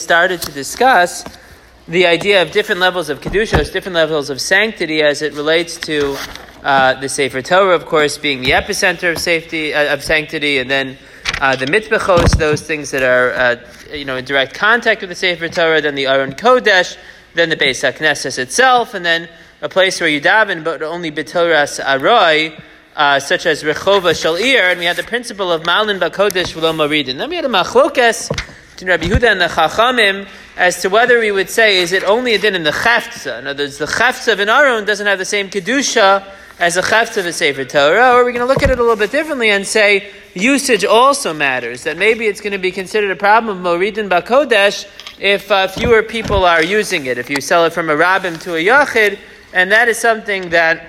started to discuss the idea of different levels of kedushos, different levels of sanctity as it relates to the Sefer Torah, of course, being the epicenter of sanctity, and then the mitbechos, those things that are in direct contact with the Sefer Torah, then the Aron Kodesh, then the Beis HaKnesses itself, and then a place where you daven, but only b'toras aroi, such as Rechova Shalir, and we had the principle of Malin Bakodesh V'lo Maridin. Then we had a machlokes between Rabbi Yehuda and the Chachamim as to whether we would say, is it only a din in the Chafza? In other words, the Chafza of an Aron doesn't have the same Kedusha as the Chafza of a Sefer Torah, or we're going to look at it a little bit differently and say, usage also matters, that maybe it's going to be considered a problem of Moridin Bakodesh if fewer people are using it, if you sell it from a Rabbim to a Yachid, and that is something that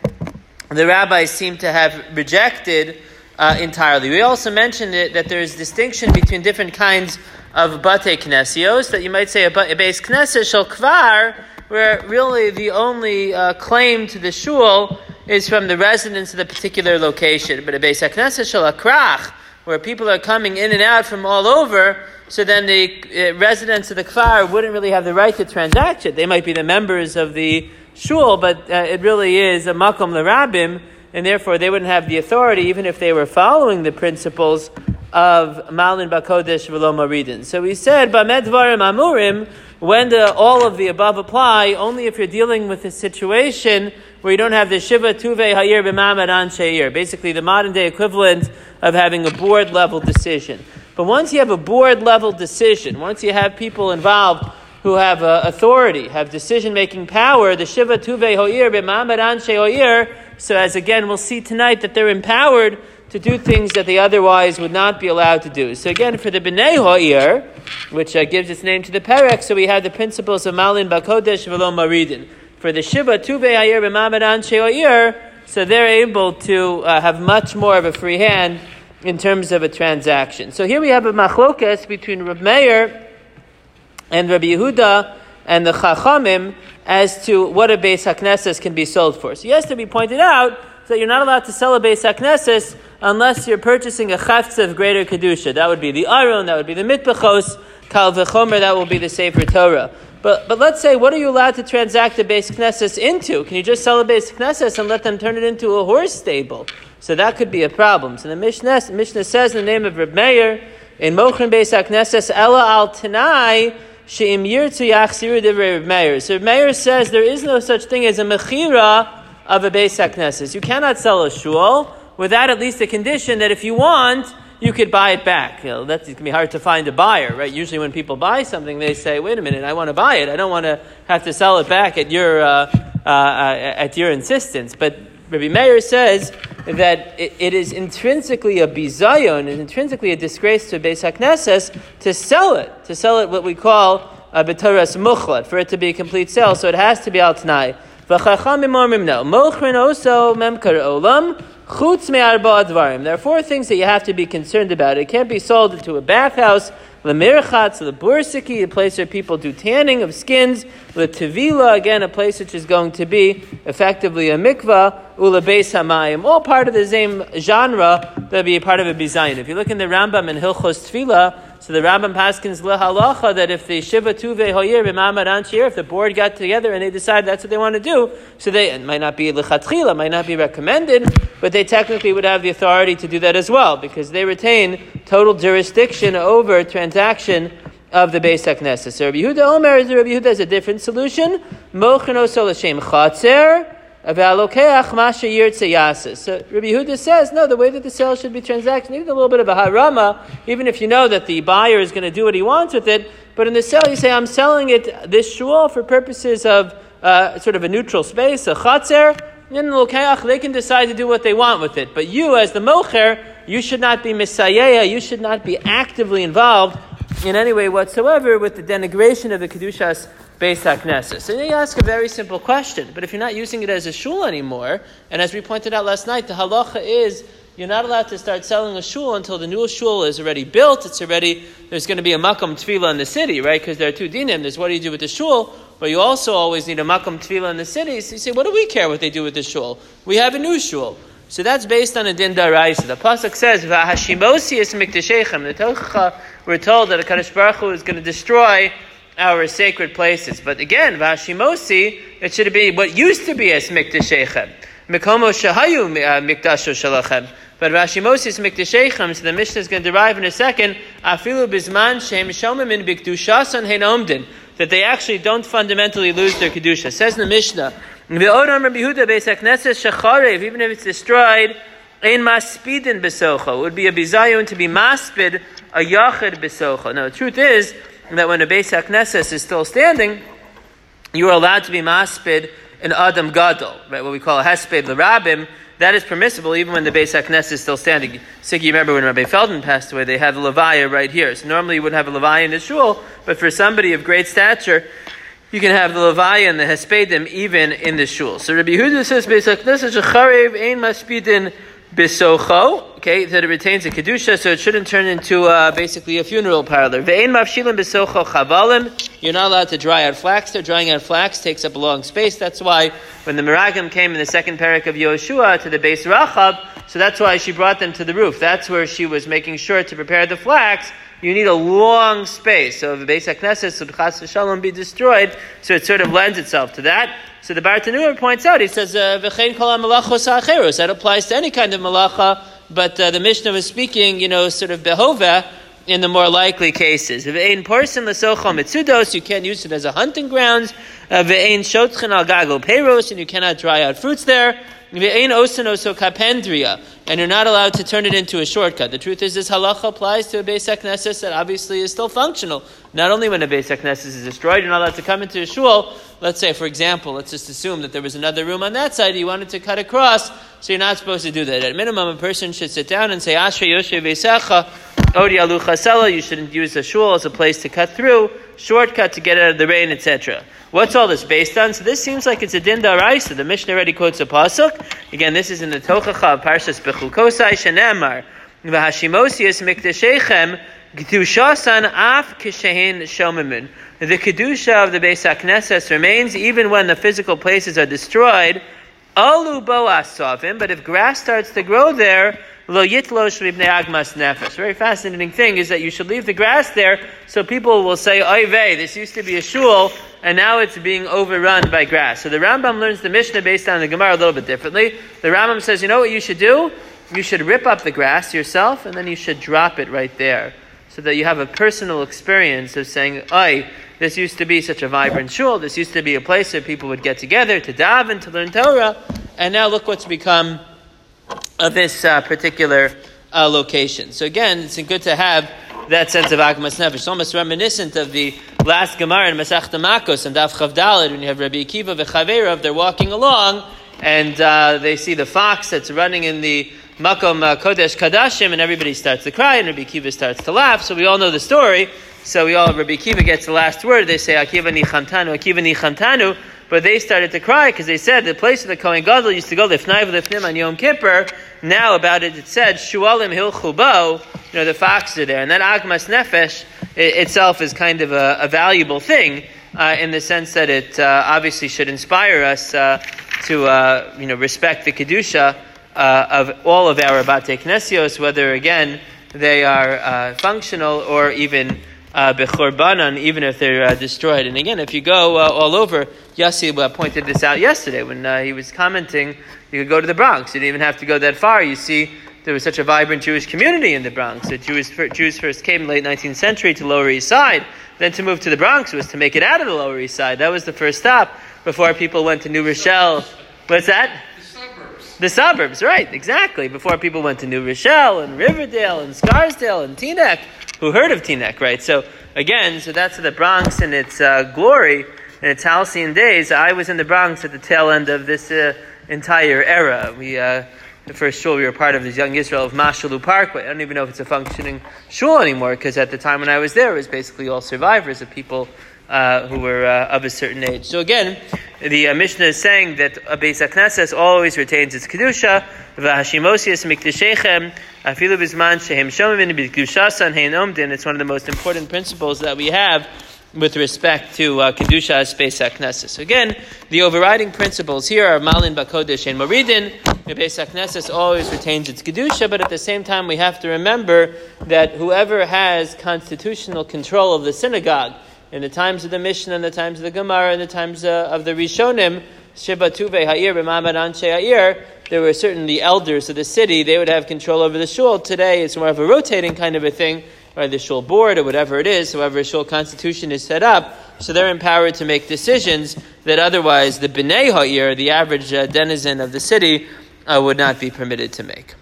the rabbis seem to have rejected entirely. We also mentioned that there is distinction between different kinds of Batei Knesios, that you might say a Beis Knesset Shel Kvar, where really the only claim to the shul is from the residents of the particular location. But a Beis HaKnesset Shel Akrach, where people are coming in and out from all over, so then the residents of the Kvar wouldn't really have the right to transact it. They might be the members of the shul, but it really is a makom l'rabim, and therefore they wouldn't have the authority, even if they were following the principles of Malin Bakodesh V'lo Maridin. So we said, B'med Dvarim Amurim, when do all of the above apply? Only if you're dealing with a situation where you don't have the Shiva Tuvei Hayir B'mamad Anshe Yir, basically the modern day equivalent of having a board level decision. But once you have a board level decision, once you have people involved who have authority, have decision-making power, the Shiva Tuvei Ho'ir B'mamad Anshe Ho'ir, so as again we'll see tonight that they're empowered to do things that they otherwise would not be allowed to do. So again, for the B'nai Ho'ir, which gives its name to the Perek, so we have the principles of Malin Bakodesh V'lo Maridin. For the Shiva Tuvei Ho'ir B'mamad Anshe Ho'ir, so they're able to have much more of a free hand in terms of a transaction. So here we have a machlokes between Reb Meir and Rabbi Yehuda and the Chachamim as to what a Beis HaKnesses can be sold for. So yes, to be pointed out that you're not allowed to sell a Beis HaKnesses unless you're purchasing a Chafza of greater Kedusha. That would be the Aron, that would be the Mitbechos, Kal V'chomer, that will be the Sefer Torah. But let's say, what are you allowed to transact a Beis HaKnesses into? Can you just sell a Beis HaKnesses and let them turn it into a horse stable? So that could be a problem. So the Mishnah says in the name of Reb Meir, in Mochrin Beis HaKnesses, Ela al Tanai, She'im Yirtzu Yachziru Divrei Reb Meir. So Reb Meir says there is no such thing as a mechira of a Beis HaKnesses. You cannot sell a shul without at least a condition that if you want, you could buy it back. That can be hard to find a buyer, right? Usually when people buy something, they say, wait a minute, I want to buy it. I don't want to have to sell it back at your insistence. But Rabbi Meir says that it is intrinsically a bizayon, and intrinsically a disgrace to Beis HaKnesses to sell it what we call a b'toras muchlat, for it to be a complete sale. So it has to be al t'nai. V'chachamim omrim no. Mochrin oso memkar olam. There are four things that you have to be concerned about. It can't be sold into a bathhouse, lemirchatz, lebursiki, a place where people do tanning of skins, letevila, again, a place which is going to be effectively a mikvah, ulebeis hamayim, all part of the same genre that would be a part of a bizayin. If you look in the Rambam in Hilchos Tefillah, so the Rambam paskins lehalacha that if the Shiva Tuvei Ho'ir B'mamad Anshe Yir, if the board got together and they decide that's what they want to do, so it might not be lechatchila, might not be recommended, but they technically would have the authority to do that as well, because they retain total jurisdiction over transaction of the Beis HaKnesses. So Rabbi Yehuda has a different solution. Mochin oso l'shem chatzer. So Rabbi Yehuda says, no, the way that the sale should be transacted, you need a little bit of a harama, even if you know that the buyer is going to do what he wants with it. But in the sale, you say, I'm selling it this shul for purposes of sort of a neutral space, a chatzer. They can decide to do what they want with it. But you, as the mocher, you should not be misayeya, you should not be actively involved in any way whatsoever with the denigration of the Kedushas Beis HaKnesses. So you ask a very simple question, but if you're not using it as a shul anymore, and as we pointed out last night, the halacha is you're not allowed to start selling a shul until the new shul is already built, there's going to be a makam tefillah in the city, right? Because there are two dinim. There's what do you do with the shul, but you also always need a makam tefillah in the city. So you say, what do we care what they do with the shul? We have a new shul. So that's based on a din daraisa. The pasuk says, "V'hashimosi es mikdashechem." The Torah we're told that HaKadosh Baruch Hu is going to destroy our sacred places. But again, Vashimosi, it should be what used to be as Mikdashechem. Mikomo Shahayu Mikdasho Shalachem. But Vashimosi is Mikdashechem, so the Mishnah is going to derive in a second, Afilu Bizman Shem Shomim in Bikdushasan Hein Omdin, that they actually don't fundamentally lose their Kedusha. Says in the Mishnah, even if it's destroyed, Ein Maspidin Besocho. It would be a bizayun to be maspid a yachid besocha. Now the truth is that when a Beis HaKnesses is still standing, you are allowed to be maspid an Adam Gadol, right? What we call a hesped l'rabim. That is permissible even when the Beis HaKnesses is still standing. Siggy, you remember when Rabbi Feldman passed away, they had the levaya right here. So normally you wouldn't have a levaya in the shul, but for somebody of great stature, you can have the levaya and the hespedim even in the shul. So Rabbi Yehuda says Beis HaKnesses shecharev ein maspidin Bisocho, okay, that it retains a kedusha, so it shouldn't turn into basically a funeral parlor. Ve'ein mafshilim bisocho chavalim. You're not allowed to dry out flax there. Drying out flax takes up a long space. That's why when the Meragim came in the second parak of Yoshua to the Beis Rachab, so that's why she brought them to the roof. That's where she was making sure to prepare the flax. You need a long space. So if the Beis HaKnesses should chas v'shalom be destroyed, so it sort of lends itself to that. So the Bartanura points out, he says, V'chein kol ha-malachos ha'acheros. That applies to any kind of malacha, but the Mishnah was speaking, sort of behova in the more likely cases. V'ein porsin l'socho mitzudos, you can't use it as a hunting ground. V'ein shotchen al gagol peiros, and you cannot dry out fruits there. V'ein osen oso kapendria, and you're not allowed to turn it into a shortcut. The truth is, this halacha applies to a Beis HaKnesses that obviously is still functional. Not only when a Beis HaKnesses is destroyed, you're not allowed to come into a shul. Let's say, for example, let's just assume that there was another room on that side, you wanted to cut across, so you're not supposed to do that. At minimum, a person should sit down and say, Asher Yoshe Beisecha, Odi Alu Chasela, you shouldn't use a shul as a place to cut through, shortcut to get out of the rain, etc. What's all this based on? So this seems like it's a din da'araisa. The Mishnah already quotes a pasuk. Again, this is in the Tochacha of Parshas Bechukosai Shenemar. V'hashimosius mikdashechem Kedushasan af kishehin shomimun. The kedusha of the Beis HaKnesses remains even when the physical places are destroyed. Alu bo asavim, but if grass starts to grow there, lo yitlosh mibnei agmas nefesh. Very fascinating thing is that you should leave the grass there, so people will say, oy vey, this used to be a shul, and now it's being overrun by grass. So the Rambam learns the Mishnah based on the Gemara a little bit differently. The Rambam says, you know what you should do? You should rip up the grass yourself, and then you should drop it right there, so that you have a personal experience of saying, oy, this used to be such a vibrant shul, this used to be a place where people would get together to daven, to learn Torah, and now look what's become of this particular location. So again, it's good to have that sense of Agmas Nefesh. It's almost reminiscent of the last Gemara in Masechta Makos and Daf Chav Daled, when you have Rabbi Akiva v'Chaveirav, they're walking along, and they see the fox that's running in the Makom Kodesh Kadashim, and everybody starts to cry, and Rabbi Akiva starts to laugh. So we all know the story. So Rabbi Akiva gets the last word. They say, Akiva nichamtanu, but they started to cry because they said the place where the Kohen Gadol used to go, Lifnai v'Lifnim on Yom Kippur, now about it said, Shualim hilchu bo, the fox are there. And that Agmas Nefesh itself is kind of a valuable thing in the sense that it obviously should inspire us to respect the Kedusha of all of our Batei Knesios, whether again they are functional or even bechorbanan, even if they're destroyed. And again, if you go all over, Yossi pointed this out yesterday when he was commenting. You could go to the Bronx. You didn't even have to go that far. You see, there was such a vibrant Jewish community in the Bronx. The Jews first came in the late 19th century to Lower East Side. Then to move to the Bronx was to make it out of the Lower East Side. That was the first stop before people went to New Rochelle. What's that? The suburbs, right, exactly. Before people went to New Rochelle and Riverdale and Scarsdale and Teaneck. Who heard of Teaneck, right? So again, that's the Bronx in its glory, in its halcyon days. I was in the Bronx at the tail end of this entire era. The first shul we were part of is Young Israel of Mashalu Parkway. I don't even know if it's a functioning shul anymore, because at the time when I was there, it was basically all survivors of people who were of a certain age. So again, the Mishnah is saying that a Beis HaKnesses always retains its Kedusha. V'hashimosius mikdashechem afilu bizman shehem shomim b'kedushasan hein omdin. It's one of the most important principles that we have with respect to Kedushas Beis HaKnesses. So again, the overriding principles here are Malin Bakodesh and Moridin. The Beis HaKnesses always retains its Kedusha, but at the same time we have to remember that whoever has constitutional control of the synagogue in the times of the Mishnah, in the times of the Gemara, in the times of the Rishonim, Sheba Tuvei Ha'ir, B'mamad Anshe Ha'ir, there were certainly elders of the city, they would have control over the shul. Today it's more of a rotating kind of a thing, or the shul board, or whatever it is, however a shul constitution is set up, so they're empowered to make decisions that otherwise the B'nai Ha'ir, the average denizen of the city, would not be permitted to make.